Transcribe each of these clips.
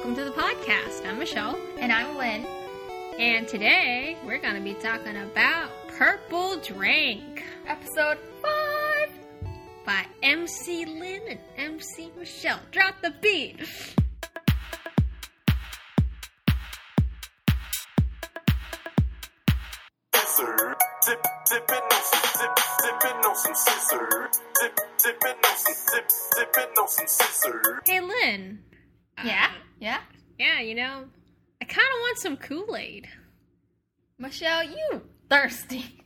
welcome to the podcast. I'm Michelle. And I'm Lynn. And today, we're going to be talking about Purple Drank. Episode 5! By MC Lynn and MC Michelle. Drop the beat! Dipping on some scissor. Dipping on some scissor. Hey, Lynn. Yeah? Yeah, you know, I kind of want some Kool-Aid. Michelle, you thirsty.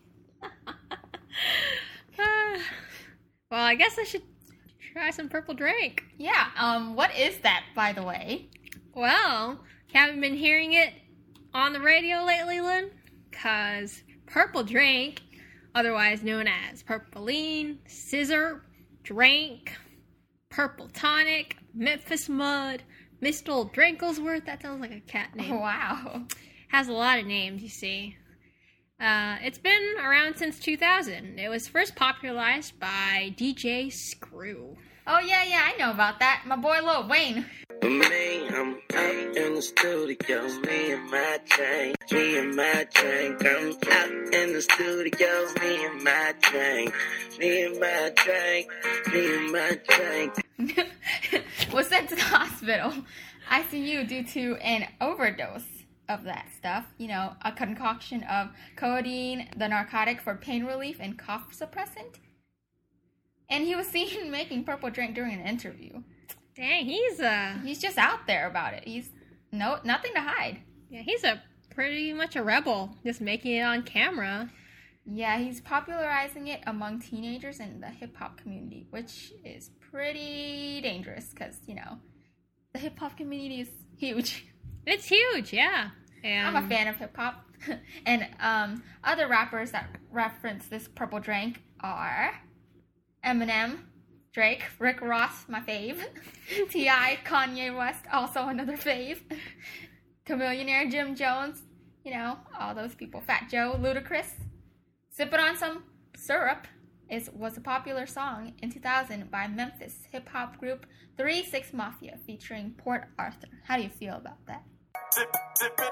Well, I guess I should try some Purple Drank. Yeah, what is that, by the way? Well, haven't been hearing it on the radio lately, Lynn? Because Purple Drank, otherwise known as Purpleine, Scissor, Drank, Purple Tonic, Memphis Mud, Mistle Dranklesworth, that sounds like a cat name. Wow. Has a lot of names, you see. It's been around since 2000. It was first popularized by DJ Screw. Oh, yeah, I know about that. My boy Lil Wayne. Me, I'm out in the studio, me and my drink, I'm out in the studio, me and my drink. Was sent to the hospital, ICU, due to an overdose of that stuff. You know, a concoction of codeine, the narcotic for pain relief and cough suppressant. And he was seen making Purple Drink during an interview. Dang, he's just out there about it. He's nothing to hide. Yeah, he's pretty much a rebel, just making it on camera. Yeah, he's popularizing it among teenagers in the hip-hop community, which is pretty dangerous because, you know, the hip-hop community is huge. It's huge, yeah. And I'm a fan of hip-hop. And other rappers that reference this Purple Drank are Eminem, Drake, Rick Ross, my fave, T.I., Kanye West, also another fave, Chamillionaire, Jim Jones, you know, all those people, Fat Joe, Ludacris. Sippin' on Some Syrup was a popular song in 2000 by Memphis hip-hop group 3 6 Mafia featuring Port Arthur. How do you feel about that? Dipping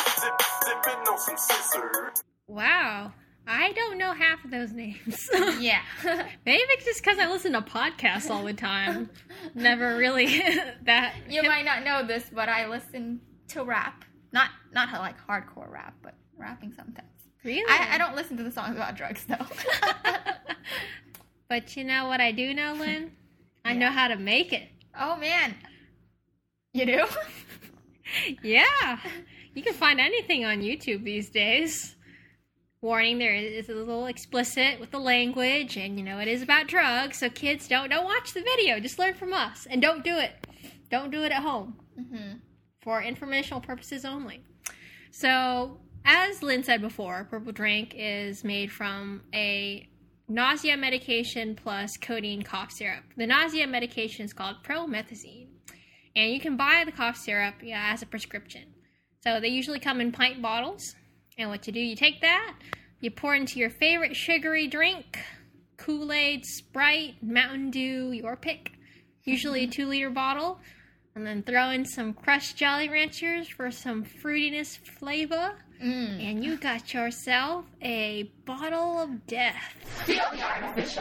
on some scissor. Wow. I don't know half of those names. Yeah. Maybe it's just because I listen to podcasts all the time. Never really that. You might not know this, but I listen to rap. Not like hardcore rap, but rapping sometimes. Really? I don't listen to the songs about drugs, though. But you know what I do know, Lynn? I know how to make it. Oh, man. You do? Yeah. You can find anything on YouTube these days. Warning, there is a little explicit with the language, and, you know, it is about drugs, so kids, don't watch the video. Just learn from us, and don't do it. Don't do it at home. Mm-hmm. For informational purposes only. So, as Lynn said before, Purple Drank is made from a nausea medication plus codeine cough syrup. The nausea medication is called promethazine, and you can buy the cough syrup as a prescription. So they usually come in pint bottles, and what you do, you take that, you pour into your favorite sugary drink, Kool-Aid, Sprite, Mountain Dew, your pick, usually a 2-liter bottle, and then throw in some crushed Jolly Ranchers for some fruitiness flavor. And you got yourself a bottle of death. Feel the artificial.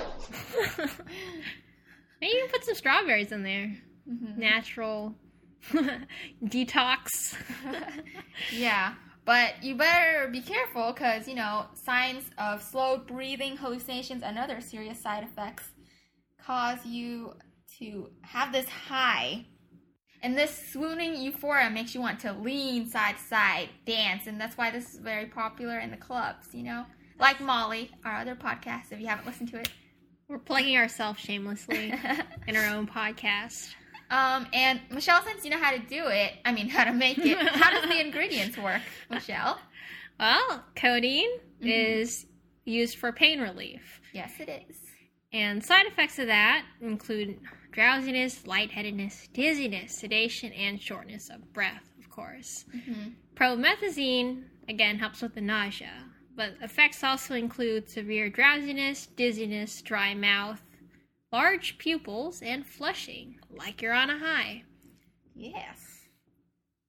Maybe you can put some strawberries in there. Mm-hmm. Natural detox. Yeah, but you better be careful because, you know, signs of slowed breathing, hallucinations, and other serious side effects cause you to have this high. And this swooning euphoria makes you want to lean side to side, dance, and that's why this is very popular in the clubs, you know? Like Molly, our other podcast, if you haven't listened to it. We're plugging ourselves shamelessly in our own podcast. And Michelle, since you know how to do it, how to make it, how does the ingredients work, Michelle? Well, codeine is used for pain relief. Yes, it is. And side effects of that include drowsiness, lightheadedness, dizziness, sedation, and shortness of breath, of course. Mm-hmm. Promethazine, again, helps with the nausea, but effects also include severe drowsiness, dizziness, dry mouth, large pupils, and flushing, like you're on a high. Yes.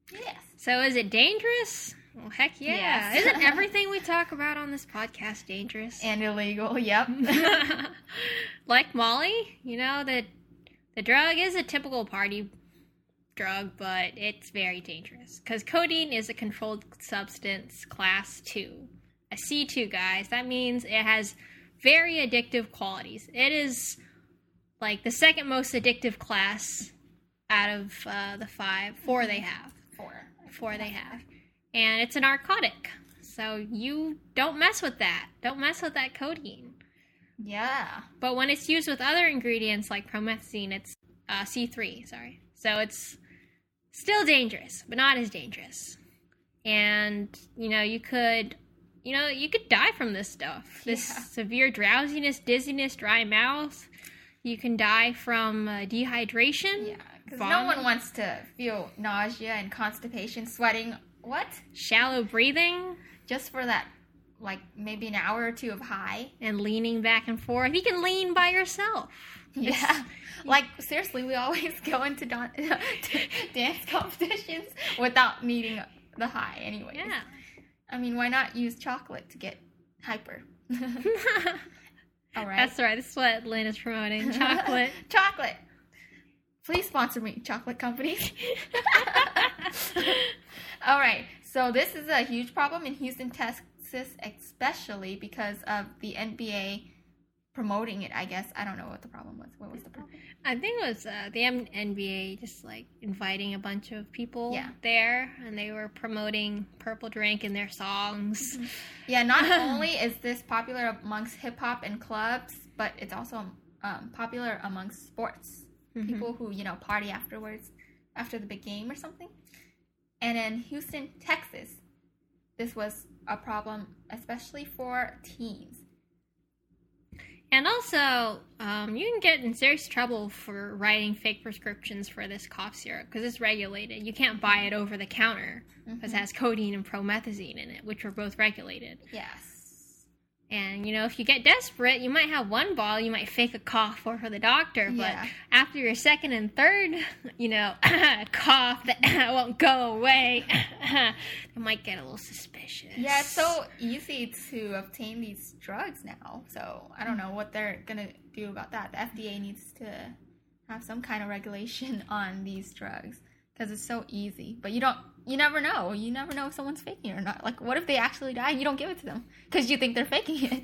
Yes. So is it dangerous? Well, heck yeah. Yes. Isn't everything we talk about on this podcast dangerous? And illegal, yep. Like Molly, the drug is a typical party drug, but it's very dangerous. Because codeine is a controlled substance class 2. A C2, guys. That means it has very addictive qualities. It is like the second most addictive class out of the 4 they have. 4 they have. And it's a narcotic. So you don't mess with that. Don't mess with that codeine. Yeah. But when it's used with other ingredients like promethazine, it's C3, sorry. So it's still dangerous, but not as dangerous. And, you could die from this stuff. This severe drowsiness, dizziness, dry mouth. You can die from dehydration. Yeah, because no one wants to feel nausea and constipation, sweating. What? Shallow breathing. Just for that, maybe an hour or 2 of high. And leaning back and forth. You can lean by yourself. Yeah. Seriously, we always go into dance competitions without needing the high anyway. Yeah. I mean, why not use chocolate to get hyper? All right. That's right. This is what Lynn is promoting. Chocolate. Chocolate. Please sponsor me, chocolate companies. All right. So this is a huge problem in Houston, Texas, especially because of the NBA promoting it, I guess. I don't know what the problem was. What was the problem? I think it was the NBA just inviting a bunch of people there, and they were promoting Purple Drink in their songs. Yeah, not only is this popular amongst hip hop and clubs, but it's also popular amongst sports. People who, party afterwards, after the big game or something. And in Houston, Texas, this was a problem, especially for teens. And also, you can get in serious trouble for writing fake prescriptions for this cough syrup because it's regulated. You can't buy it over the counter because it has codeine and promethazine in it, which are both regulated. Yes. And, if you get desperate, you might have one bottle, you might fake a cough for the doctor, but after your second and third, cough that won't go away, they might get a little suspicious. Yeah, it's so easy to obtain these drugs now, so I don't know what they're going to do about that. The FDA needs to have some kind of regulation on these drugs because it's so easy, but you never know. You never know if someone's faking it or not. What if they actually die and you don't give it to them because you think they're faking it?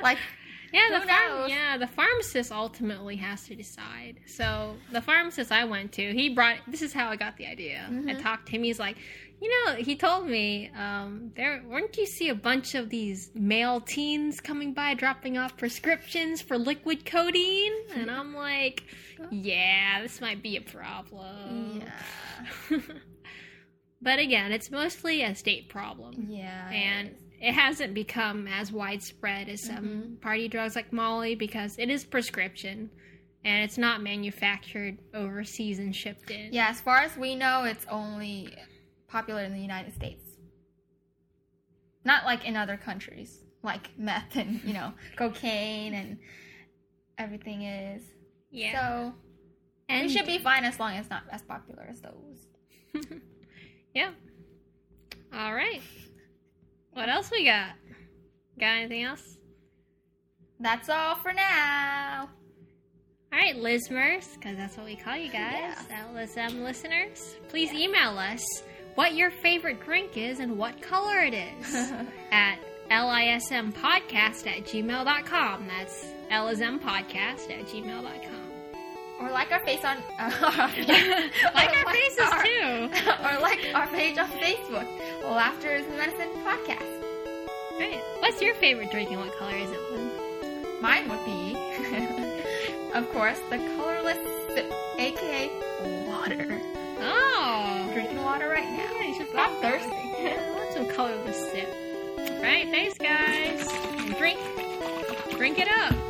The pharmacist ultimately has to decide. So the pharmacist I went to, this is how I got the idea. I talked to him. He's like, he told me, weren't you see a bunch of these male teens coming by dropping off prescriptions for liquid codeine? And I'm like, yeah, this might be a problem. Yeah. But again, it's mostly a state problem. Yeah. And it hasn't become as widespread as some party drugs like Molly because it is prescription and it's not manufactured overseas and shipped in. Yeah, as far as we know, it's only popular in the United States. Not like in other countries, like meth and, cocaine and everything is. Yeah. So, we should be fine as long as it's not as popular as those. Yeah. All right. What else we got? Got anything else? That's all for now. All right, Lizmers, because that's what we call you guys, LSM listeners. Please email us what your favorite drink is and what color it is at lismpodcast@gmail.com. That's lismpodcast@gmail.com. Or like our face on... like our faces, too. Or like our page on Facebook. Laughter is the Medicine Podcast. Right. What's your favorite drink and what color is it, Lynn? Mine would be, of course, the colorless sip, a.k.a. water. Oh. Drinking water right now. Yeah, you should I'm thirsty. I want some colorless sip. All right, thanks, guys. Drink it up.